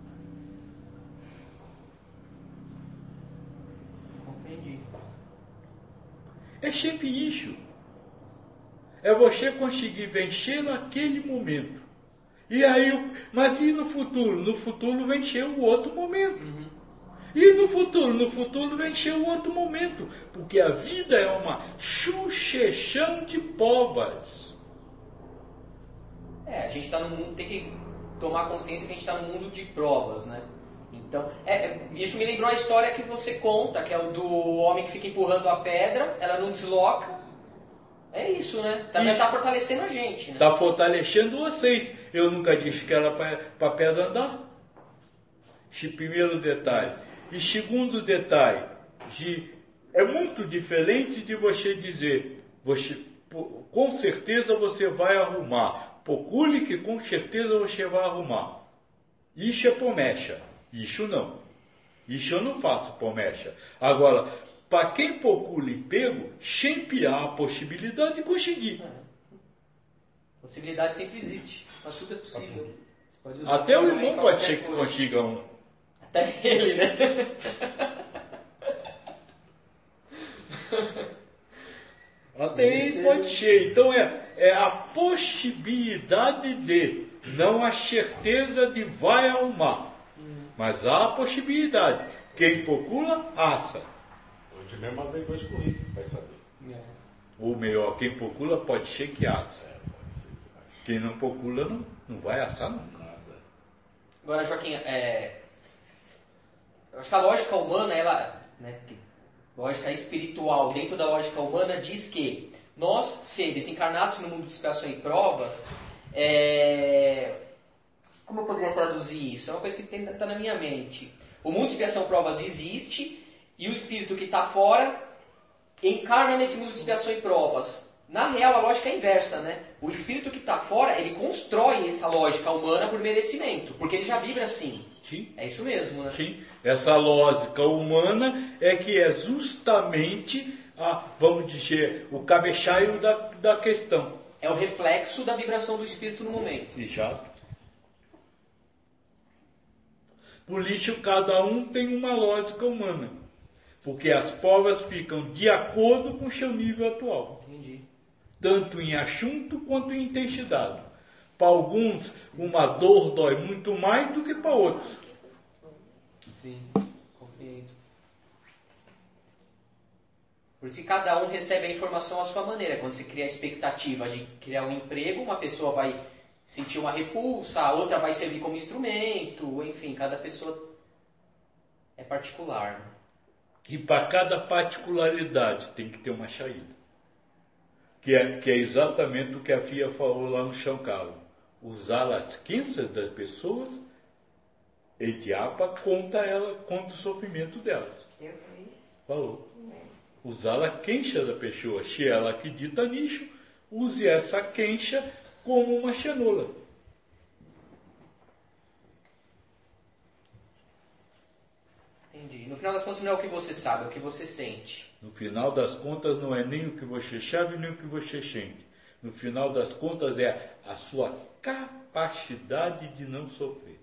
S2: Compreendi.
S1: É sempre isso. É você conseguir vencer naquele momento. E aí, mas e no futuro? No futuro vencer o outro momento. E no futuro vencer o outro momento. Porque a vida é uma sucessão de provas.
S2: A gente está no mundo, tem que tomar consciência que a gente está no mundo de provas, né? Então, isso me lembrou a história que você conta, que é o do homem que fica empurrando a pedra, ela não desloca. É isso, né? Também está fortalecendo a gente, né?
S1: Está fortalecendo vocês. Eu nunca disse que era para a pedra andar. Esse primeiro detalhe. E segundo detalhe, é muito diferente de você dizer, com certeza você vai arrumar. Procure que com certeza você vai arrumar. Isso é promessa. Isso não. Isso eu não faço promessa. Agora, para quem procura emprego, sempre há a possibilidade de conseguir.
S2: Possibilidade sempre existe. Mas tudo é possível.
S1: Até o irmão pode ser que consiga um.
S2: Até ele, né?
S1: Até ele pode ser. Então é a possibilidade de, não a certeza de vai arrumar. Mas há a possibilidade. Quem procura, acha.
S3: Hoje mesmo mandei 2 currículos, vai saber.
S1: Ou melhor, quem procura pode ser que acha.
S3: Pode ser.
S1: Quem não procura não vai achar nunca.
S2: Agora, Joaquim, eu acho que a lógica humana, lógica espiritual, dentro da lógica humana, diz que nós, seres encarnados no mundo de expiação e provas, como eu poderia traduzir isso? É uma coisa que está na minha mente. O mundo de expiação e provas existe, e o espírito que está fora encarna nesse mundo de expiação e provas. na real, a lógica é inversa, né? O espírito que está fora, ele constrói essa lógica humana por merecimento, porque ele já vibra assim.
S1: Sim.
S2: É isso mesmo, né?
S1: Sim. Essa lógica humana é que é justamente, vamos dizer, o cabeçalho da questão.
S2: É o reflexo da vibração do espírito no momento.
S1: Exato. Por isso, cada um tem uma lógica humana. Porque as provas ficam de acordo com o seu nível atual.
S2: Entendi.
S1: Tanto em assunto quanto em intensidade. Para alguns, uma dor dói muito mais do que para outros.
S2: Sim, compreendo. Por isso que cada um recebe a informação à sua maneira. Quando você cria a expectativa de criar um emprego, uma pessoa vai sentir uma repulsa, a outra vai servir como instrumento, enfim, cada pessoa é particular.
S1: E para cada particularidade tem que ter uma saída. Que é exatamente o que a FIA falou lá no São Carlos. Usar as crenças das pessoas e Tiapa conta o sofrimento delas.
S4: Eu fiz.
S1: Falou. Usar a queixa da pessoa. Se ela acredita nisso, use essa queixa como uma cenoura.
S2: Entendi. No final das contas não é o que você sabe, é o que você sente.
S1: No final das contas não é nem o que você sabe, nem o que você sente. No final das contas é a sua capacidade de não sofrer.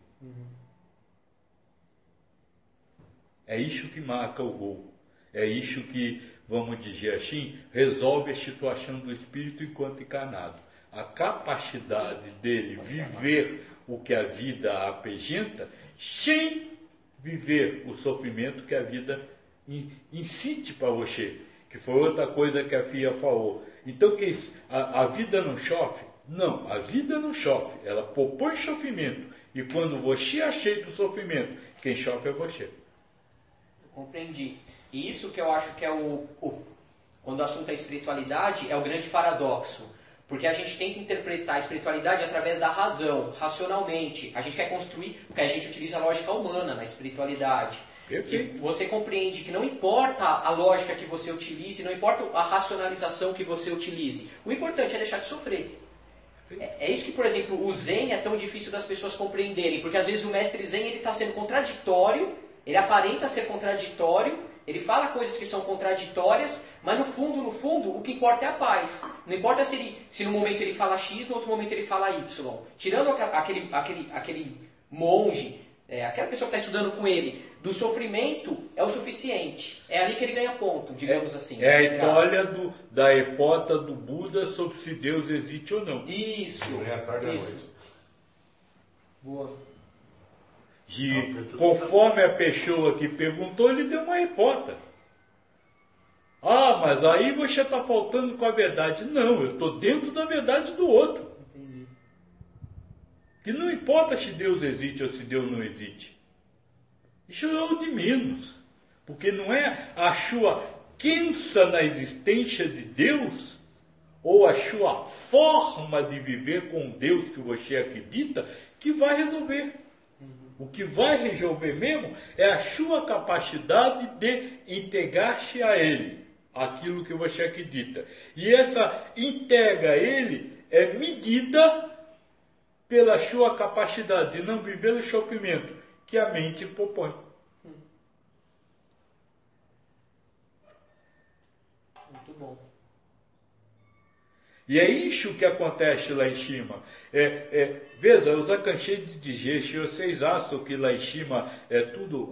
S1: É isso que marca o gol. É isso que, vamos dizer assim, resolve a situação do espírito enquanto encarnado. A capacidade dele viver o que a vida apresenta sem viver o sofrimento que a vida incite para você. Que foi outra coisa que a FIA falou. Então, que a vida não sofre? Não, a vida não sofre. Ela propõe sofrimento. E quando você aceita o sofrimento, quem sofre é você.
S2: Compreendi. E isso que eu acho que é quando o assunto é espiritualidade, é o grande paradoxo. Porque a gente tenta interpretar a espiritualidade através da razão, racionalmente. A gente quer construir, porque a gente utiliza a lógica humana na espiritualidade.
S1: Perfeito.
S2: E você compreende que não importa a lógica que você utilize, não importa a racionalização que você utilize. O importante é deixar de sofrer. É isso que, por exemplo, o Zen é tão difícil das pessoas compreenderem. Porque às vezes o mestre Zen está sendo contraditório, ele aparenta ser contraditório, ele fala coisas que são contraditórias, mas no fundo, o que importa é a paz. Não importa se no momento ele fala X, no outro momento ele fala Y. Tirando aquele monge, aquela pessoa que está estudando com ele, do sofrimento é o suficiente. É ali que ele ganha ponto, digamos assim.
S1: É a história da hipótese do Buda sobre se Deus existe ou não.
S2: Isso.
S3: Manhã, tarde e à
S2: Isso.
S3: noite.
S2: Boa.
S1: Conforme a pessoa que perguntou, ele deu uma hipótese. Ah, mas aí você está faltando com a verdade. Não, eu estou dentro da verdade do outro.
S2: Entendi.
S1: Que não importa se Deus existe ou se Deus não existe. Isso é o de menos. Porque não é a sua crença na existência de Deus ou a sua forma de viver com Deus que você acredita que vai resolver. O que vai resolver mesmo é a sua capacidade de entregar-se a Ele, aquilo que você acredita. E essa entrega a Ele é medida pela sua capacidade de não viver o sofrimento que a mente propõe.
S2: Muito bom.
S1: E é isso que acontece lá em cima. Veja, eu já cansei de dizer, se vocês acham que lá em cima é tudo...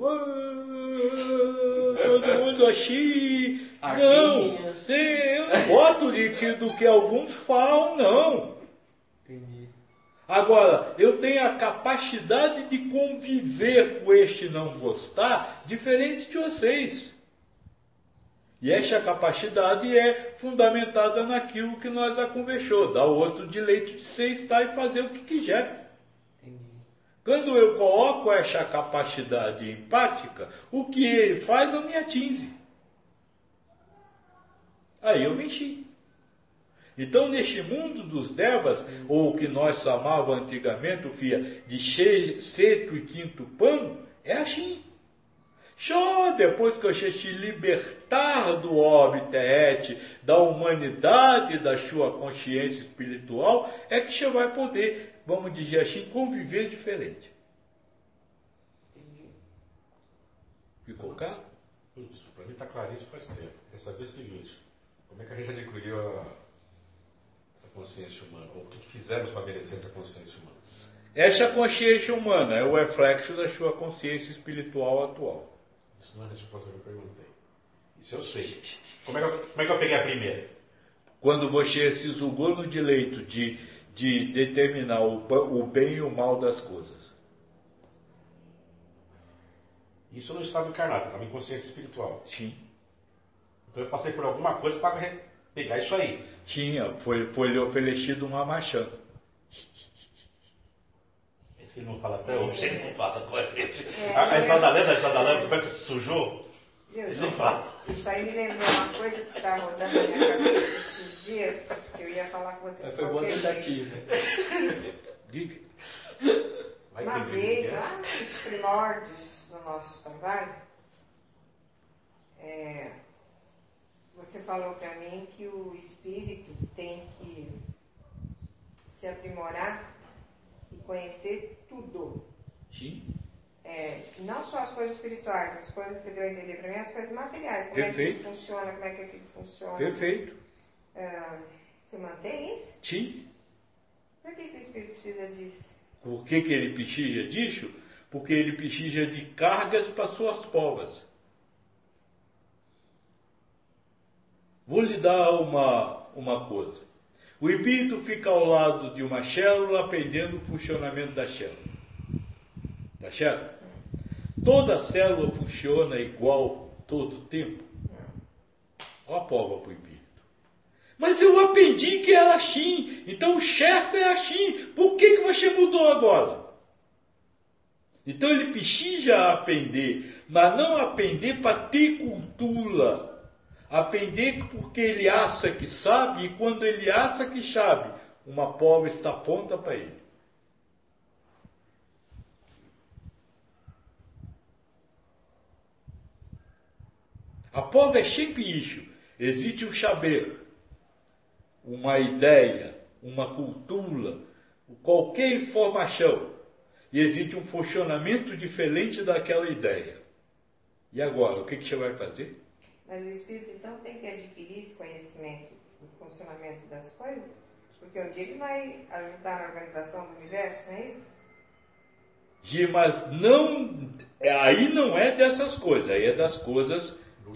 S1: todo mundo assim... Não, eu não gosto do que alguns falam, não.
S2: Entendi.
S1: Agora, eu tenho a capacidade de conviver com este não gostar diferente de vocês. E essa capacidade é fundamentada naquilo que nós já conversou. Dar o outro direito de ser, estar e fazer o que quiser.
S2: Entendi.
S1: Quando eu coloco essa capacidade empática, o que ele faz não me atinge. Aí eu venci. Então, neste mundo dos devas, ou o que nós chamávamos antigamente, Fia, de sexto e quinto plano, é assim. Só depois que você se libertar do orbe terrestre, da humanidade, da sua consciência espiritual, é que você vai poder, vamos dizer assim, conviver diferente. Ficou claro?
S3: Isso, para mim está claríssimo faz tempo. Quer saber o seguinte, como é que a gente adquiriu essa consciência humana? Ou o que fizemos para merecer essa consciência humana?
S1: Essa consciência humana é o reflexo da sua consciência espiritual atual.
S3: Isso não é a resposta que eu perguntei. Isso eu sei. Como é que eu peguei a primeira?
S1: Quando você se julgou no direito de determinar o bem e o mal das coisas.
S3: Isso eu não estava encarnado, eu estava em consciência espiritual.
S1: Sim.
S3: Então eu passei por alguma coisa para pegar isso aí.
S1: Tinha, foi lhe oferecido uma maçã.
S3: Esse que ele não fala até hoje, ele não fala com a gente. A história da lenda, parece que se sujou. Ele não fala.
S4: Isso aí me lembrou uma coisa que está rodando na minha cabeça esses dias, que eu ia falar com você.
S2: Foi boa tentativa.
S1: Diga.
S4: Uma vez, lá nos primórdios do nosso trabalho, você falou para mim que o espírito tem que se aprimorar e conhecer tudo.
S1: Sim.
S4: Não só as coisas espirituais, as coisas, você deu a entender para mim, as coisas materiais. Como
S1: Perfeito.
S4: é que isso funciona, como é que aquilo funciona.
S1: Perfeito.
S4: Você mantém isso?
S1: Sim.
S4: Por que o espírito precisa disso?
S1: Por que ele precisa disso? Porque ele precisa de cargas para suas provas. Vou lhe dar uma coisa. O espírito fica ao lado de uma célula aprendendo o funcionamento da célula. Tá certo? Toda célula funciona igual todo o tempo? Olha a prova para o espírito. Mas eu aprendi que era assim, então o certo é assim. Por que você mudou agora? Então ele precisa aprender, mas não aprender para ter cultura. Aprender porque ele acha que sabe, e quando ele acha que sabe, uma prova está pronta para ele. A prova é sempre isso. Existe um saber, uma ideia, uma cultura, qualquer informação. E existe um funcionamento diferente daquela ideia. E agora, o que você vai fazer?
S4: Mas o espírito, então, tem que adquirir esse conhecimento do funcionamento das coisas? Porque um dia ele vai ajudar na organização do universo, não é isso?
S1: Mas não, aí não é dessas coisas, aí é das coisas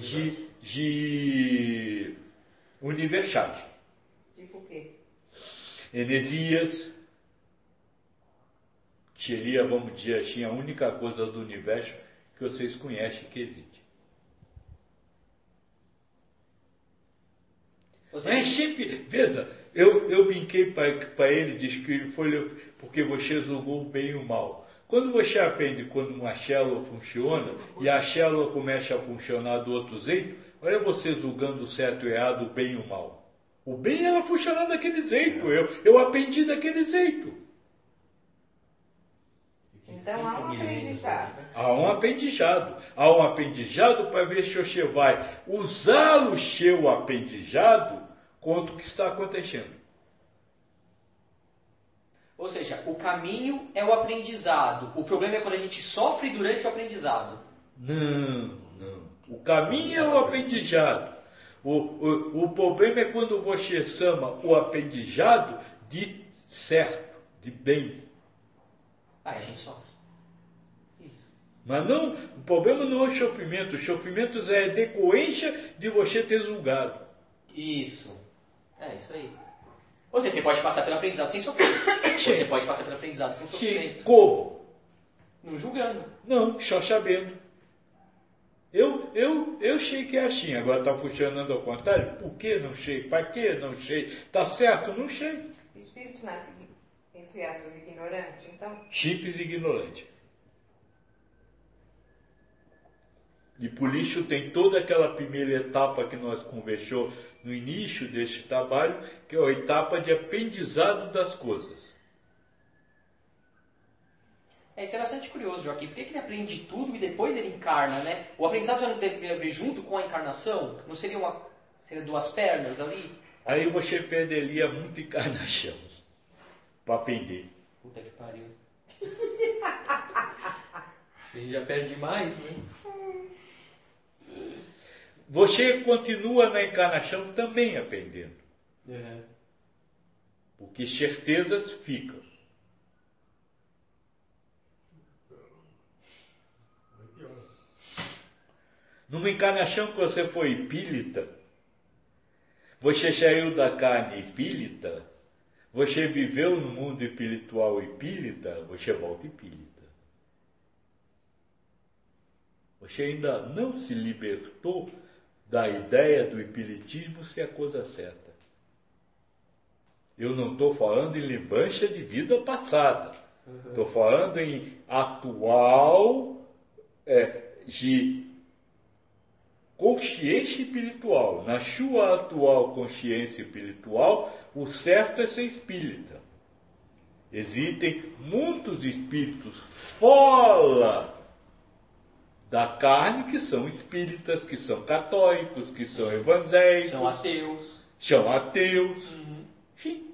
S1: de universais.
S4: Tipo o quê?
S1: Energias, que seria, vamos dizer assim, a única coisa do universo que vocês conhecem que existe. Mas sempre, veja, eu brinquei para ele, disse que ele foi porque você julgou o bem e o mal. Quando você aprende quando uma célula funciona e a célula começa a funcionar do outro jeito, olha você julgando o certo e o errado, o bem e o mal. O bem ela funciona daquele jeito, eu aprendi daquele jeito.
S4: Então há um aprendizado.
S1: Há um aprendizado. Há um aprendizado para ver se você vai usar o seu aprendizado contra o que está acontecendo.
S2: Ou seja, o caminho é o aprendizado. O problema é quando a gente sofre durante o aprendizado.
S1: Não. O caminho é o aprendizado. O problema é quando você chama o aprendizado de certo, de bem.
S2: Aí a gente sofre. Isso.
S1: Mas não, o problema não é o sofrimento. O sofrimento é decorrência de você ter julgado.
S2: Isso. É isso aí. Ou seja, você pode passar pelo aprendizado sem sofrer.
S1: Sim.
S2: Você pode passar pelo aprendizado com sofrimento.
S1: Como?
S2: Não julgando.
S1: Não, só sabendo. Eu sei que é assim, agora está funcionando ao contrário. Por que não sei? Para que não sei? Está certo? Não sei.
S4: O espírito nasce, entre aspas, ignorante, então?
S1: Simples e ignorante. E por isso tem toda aquela primeira etapa que nós conversou no início deste trabalho, que é a etapa de aprendizado das coisas.
S2: Isso é bastante curioso, Joaquim. Por que ele aprende tudo e depois ele encarna, né? O aprendizado já não deveria vir junto com a encarnação? Não seria seria duas pernas ali?
S1: Aí você perderia muita encarnação para aprender.
S2: Puta que pariu. A gente já perde mais, né?
S1: Você continua na encarnação também aprendendo.
S2: Uhum.
S1: Porque certezas ficam. Numa encarnação que você foi espírita, você saiu da carne espírita, você viveu no mundo espiritual espírita, você volta espírita. Você ainda não se libertou da ideia do espiritismo ser a coisa certa. Eu não estou falando em lembrança de vida passada. Estou falando em atual, de consciência espiritual. Na sua atual consciência espiritual, o certo é ser espírita. Existem muitos espíritos fora da carne que são espíritas, que são católicos, que são evangélicos.
S2: São ateus.
S1: São ateus. Sim.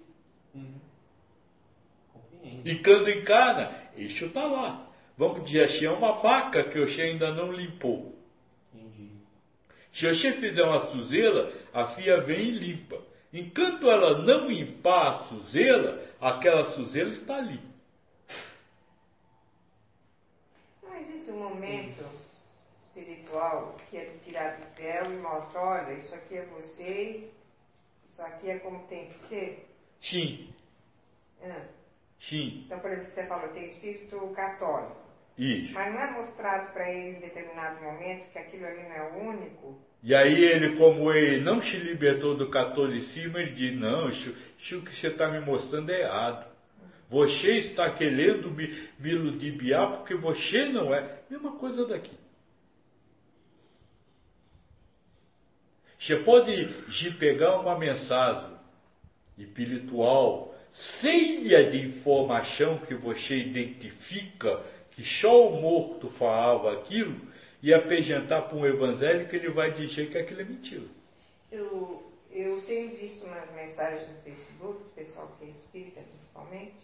S2: Compreendo.
S1: E quando encarna, isso está lá. Vamos dizer assim, é uma maca que você ainda não limpou.
S2: Entendi.
S1: Se você fizer uma sujeira, a filha vem e limpa. Enquanto ela não limpar a sujeira, aquela sujeira está ali.
S4: Não existe um momento espiritual que é tirar do véu e mostra, olha, isso aqui é você, isso aqui é como tem que ser?
S1: Sim. Sim.
S4: Então, por exemplo, você falou, tem espírito católico.
S1: Isso.
S4: Mas não é mostrado para ele em determinado momento que aquilo ali não é o único?
S1: E aí ele, como ele não se libertou do catolicismo, ele diz, não, isso que você está me mostrando é errado. Você está querendo me ludibriar porque você não é. Mesma coisa daqui. Você pode pegar uma mensagem espiritual cheia de informação que você identifica que só o morto falava aquilo e apresentar para um evangélico, ele vai dizer que aquilo é mentira.
S4: Eu tenho visto umas mensagens no Facebook, do pessoal que é espírita principalmente,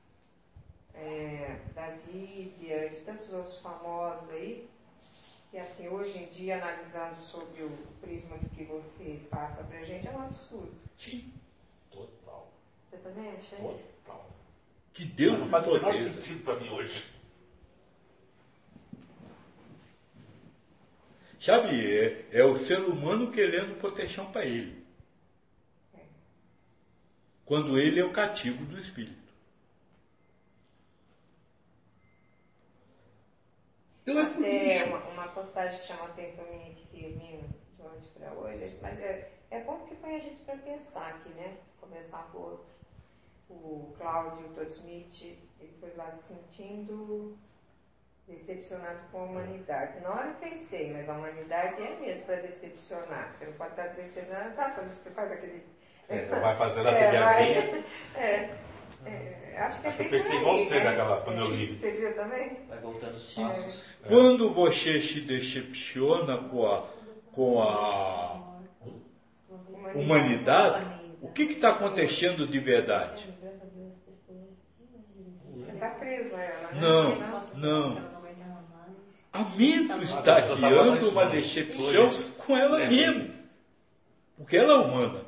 S4: da Zíbia, de tantos outros famosos aí, e assim, hoje em dia, analisando sobre o prisma do que você passa pra gente, é um absurdo.
S1: Sim.
S3: Total.
S4: Você também acha isso?
S3: Total.
S1: Que Deus
S3: Não
S1: nos
S3: faz o menor
S1: proteja.
S3: sentido para mim hoje.
S1: Sabe, é o ser humano querendo proteção para ele. Quando ele é o cativo do espírito. Então é por
S4: Até
S1: isso.
S4: uma postagem que chamou a atenção minha de Firmino, de ontem para hoje, mas é bom porque põe a gente para pensar aqui, né? Conversar com o outro. O Cláudio Todsmith, ele foi lá se sentindo decepcionado com a humanidade. Na hora eu pensei, mas a humanidade é mesmo para decepcionar. Você não pode estar decepcionando, sabe quando você faz aquele...
S3: Vai fazendo a trilhazinha.
S4: Acho que é
S3: Eu
S4: bem
S3: pensei em
S4: por aí,
S3: você
S4: né?
S3: naquela, quando eu li.
S4: Você viu também?
S2: Vai voltando os passos.
S1: Quando você se decepciona com a humanidade, o que está acontecendo de verdade?
S4: Você está preso a ela, né?
S1: Não. A mente está criando uma decepção com ela mesma. Porque ela é humana.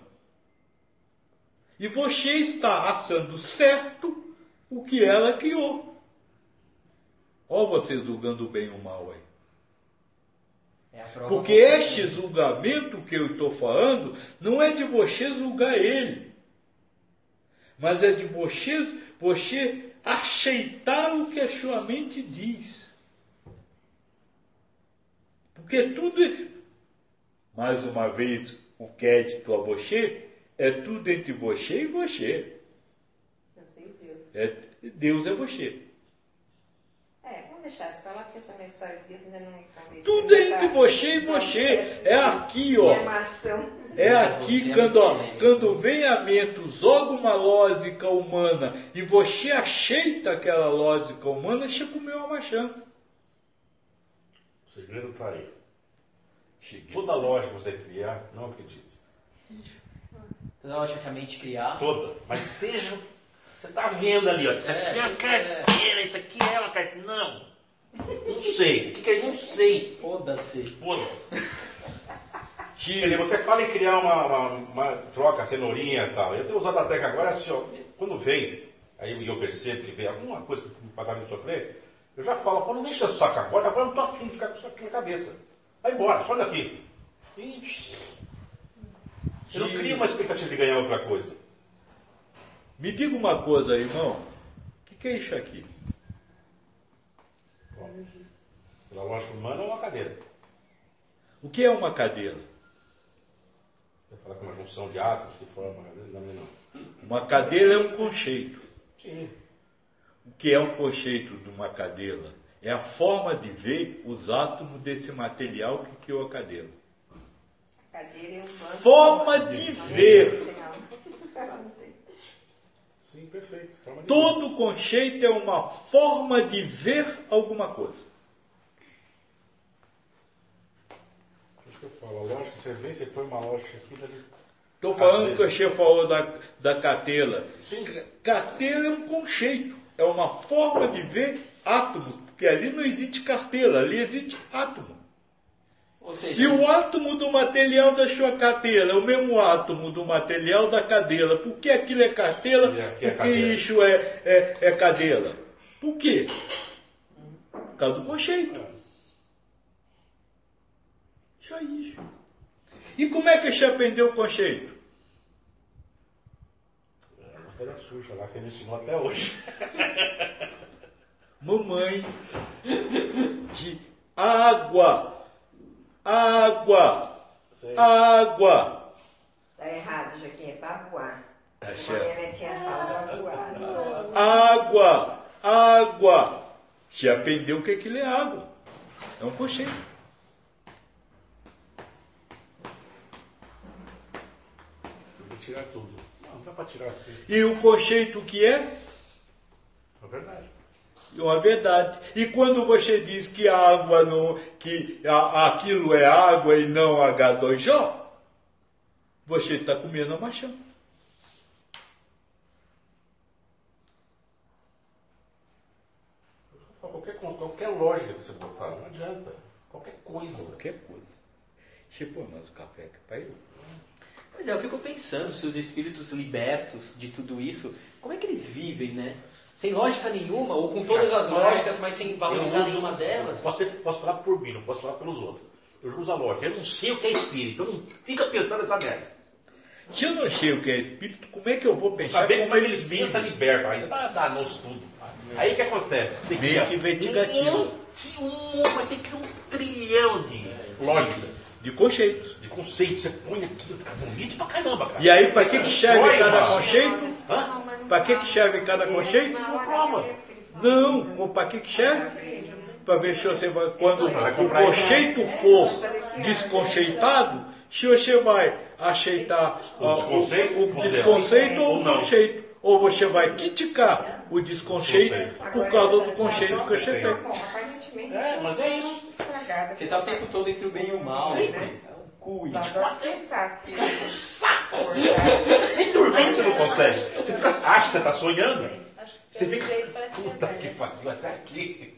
S1: E você está achando certo o que ela criou. Olha você julgando o bem ou o mal aí.
S2: É a prova
S1: Porque este julgamento que eu estou falando não é de você julgar ele. Mas é de você aceitar o que a sua mente diz. Porque tudo, mais uma vez, o crédito a você é tudo entre você e você.
S4: Eu sei Deus.
S1: Deus é você.
S4: Vamos deixar isso pra lá, porque essa minha história de Deus ainda não me convenceu.
S1: Tudo é entre você e você. É aqui, ó.
S4: Minha maçã.
S1: É aqui quando vem a mente, joga uma lógica humana e você aceita aquela lógica humana, você comeu a maçã.
S3: O segredo está aí. Toda lógica que você criar, não acredite.
S2: Toda lógica que a mente criar.
S3: Toda. Mas seja. Você está vendo ali, ó. Isso aqui é uma carteira, isso aqui é uma carteira. Não. Não sei. O que é? Não sei.
S2: Foda-se.
S3: Foda-se. Você fala em criar uma troca, cenourinha e tal. Eu tenho usado a técnica agora assim, ó. Quando vem, aí eu percebo que vem alguma coisa para dar me sofrer, eu já falo, pô, não deixa o saco agora eu não estou afim de ficar com isso aqui na cabeça. Vai embora, só daqui. Eu não crio uma expectativa de ganhar outra coisa.
S1: Me diga uma coisa, irmão. O que é isso aqui?
S3: Bom, pela lógica humana é uma cadeira.
S1: O que é uma cadeira?
S3: Eu falar que é uma junção de átomos que formam uma cadeira, não.
S1: Uma cadeira é um conceito.
S3: Sim.
S1: O que é um conceito de uma cadeira? É a forma de ver os átomos desse material que criou a cadeira.
S4: Cadeira é um
S1: Forma de ver.
S3: Sim, perfeito.
S1: Todo conceito é uma forma de ver alguma coisa.
S3: Por isso que eu falo, a lógica, você vê, você põe uma lógica aqui dali.
S1: Estou falando que você falou da carteira.
S3: Sim.
S1: Carteira é um conceito. É uma forma de ver átomos. Porque ali não existe carteira, ali existe átomo.
S2: Ou seja,
S1: E o átomo do material da sua carteira é o mesmo átomo do material da cadeira. Por que aquilo é carteira?
S3: Aqui é
S1: Por que
S3: cadeira.
S1: isso é cadeira? Por quê? Por causa do conceito. Só isso. E como é que você aprendeu o conceito?
S3: É uma pedra suja lá que você me ensinou até hoje.
S1: Mamãe de água. Água.
S3: Sei.
S1: Água.
S4: Tá errado, Joaquim, é babuá.
S1: Tá
S4: A
S1: certo.
S4: minha netinha fala babuá.
S1: Água. Água. Você aprendeu o que aquilo é água. É um conceito.
S3: Eu vou tirar tudo. Não dá para tirar assim.
S1: E o conceito que é?
S3: É verdade.
S1: É uma verdade. E quando você diz que a água não, aquilo é água e não H2O, você está comendo a maçã.
S3: Qualquer lógica que você botar, não adianta. Qualquer coisa.
S1: Qualquer coisa. Tipo, mas o café que para eu.
S2: Pois é, eu fico pensando se os espíritos libertos de tudo isso, como é que eles vivem, né? Sem lógica nenhuma, ou com todas as lógicas, mas sem valorizar nenhuma delas.
S3: Posso falar por mim, não posso falar pelos outros. Eu uso a lógica. Eu não sei o que é espírito, então não fica pensando nessa merda.
S1: Se eu não sei o que é espírito, como é que eu vou pensar
S3: Saber como é que
S1: eles
S3: ele pensa
S1: vivem?
S3: liberta. Aí dá nosso tudo. Aí o que acontece? Você
S1: Mente investigativa.
S3: Mas você cria um trilhão de lógicas,
S1: De conceitos.
S3: de conceitos. Você põe aquilo, fica bonito pra caramba, cara.
S1: E aí, para que serve
S3: Constrói
S1: cada
S3: uma-
S1: conceito?
S3: Hã?
S1: Para que serve cada conceito?
S3: Prova.
S1: Não, para que serve? Para ver se você vai, quando
S3: vai
S1: o
S3: comprar
S1: conceito for desconceitado, se você vai aceitar
S3: O desconceito,
S1: o
S3: vamos dizer
S1: desconceito
S3: assim,
S1: ou
S3: ou
S1: o
S3: não.
S1: conceito. Ou você vai criticar o desconceito por causa do conceito que você tem.
S4: Bom, aparentemente,
S3: É, mas é isso.
S4: estragada.
S2: Você tá o tempo todo entre o bem e o mal.
S4: Sim,
S2: né? É um cu
S4: Dá
S2: isso.
S4: dó de pensar assim.
S3: Saco! Nem dormindo você não consegue. Você fica, acha que você está sonhando? Você fica. Puta que pariu, até aqui.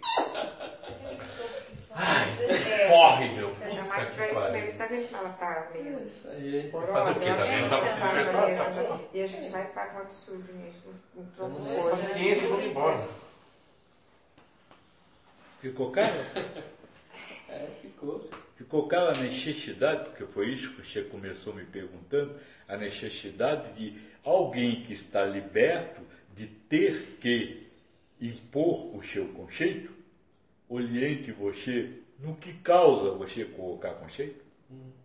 S3: Corre, meu.
S4: Ainda mais
S3: Puta
S4: pra
S3: que
S4: isso
S3: pariu.
S4: mesmo. Sabe que ela tá meio
S2: Isso aí.
S4: coroa,
S3: Fazer o quê?
S4: ela
S3: Também não dá pra se
S4: tá
S3: libertar dessa
S4: maneira,
S3: porra.
S4: E a gente vai para um absurdo nisso. Não troco
S2: Vamos
S4: coisa.
S3: Paciência, vamos embora.
S1: Ficou claro?
S2: É, ficou.
S1: Ficou clara a necessidade, porque foi isso que você começou me perguntando, a necessidade de alguém que está liberto de ter que impor o seu conceito, oriente você no que causa você colocar conceito?